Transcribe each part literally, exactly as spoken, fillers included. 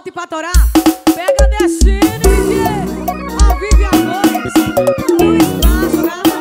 bote pra torar. Pega descendo e ao vivo e a cores. O espaço, galera.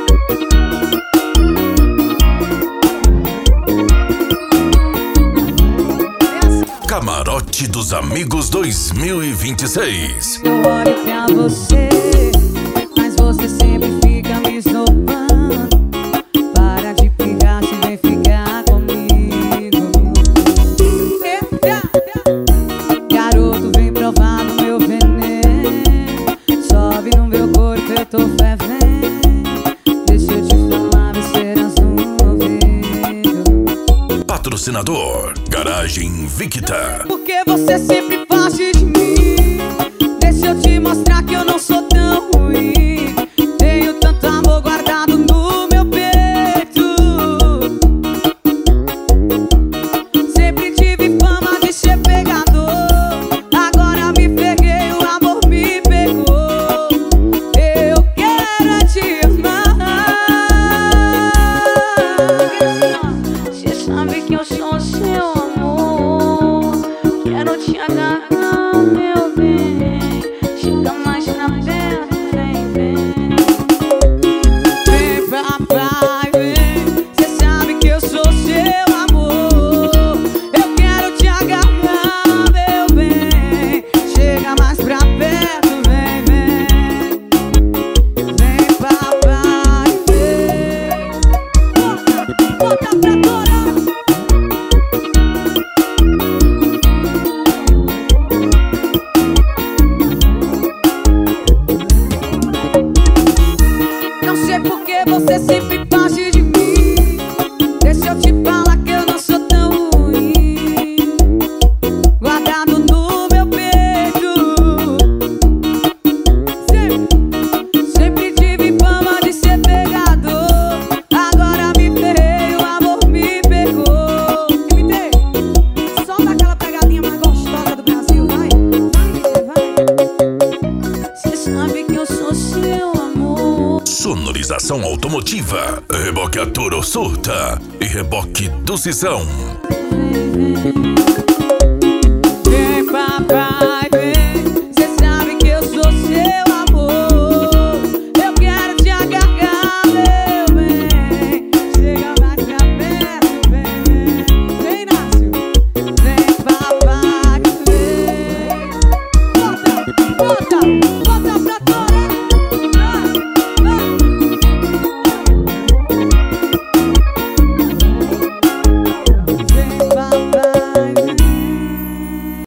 Camarote dos Amigos dois mil e vinte e seis. Eu olho pra você, mas você sempre fica me esnobando. Para de brigar, se vem ficar comigo. Eita! Garoto, vem provar do meu veneno. Sobe no meu corpo, eu tô fervendo. Deixa eu te falar besteiras no ouvido. Patrocinador Garagem Invicta. Porque você sempre foge de mim. Deixa eu te mostrar que eu não sou tão ruim. Tenho tanto amor guardado no meu peito. Sempre tive fama de ser pegador. Agora me peguei, o amor me pegou. Eu quero te amar. Você sabe que eu sou seu amor. Quero te agarrar, meu bem. Chega mais pra perto, vem, vem. Vem, papai, vem. Cê sabe que eu sou seu amor. Eu quero te agarrar, meu bem. Chega mais pra perto, vem, vem. Vem, papai, vem. Bota, bota pra torar. Não sei por que você sempre foge de mim. Deixa eu te falar que eu não sou tão ruim. Guardado no meu peito. Sempre, sempre tive fama de ser pegador. Agora me ferrei, o amor me pegou. M T, solta aquela pegadinha mais gostosa do Brasil, vai. Vai, vai. Cê sabe que eu sou seu amor. Sonorização automotiva, reboque a Toro Surta e reboque do Sissão. Vem, papai.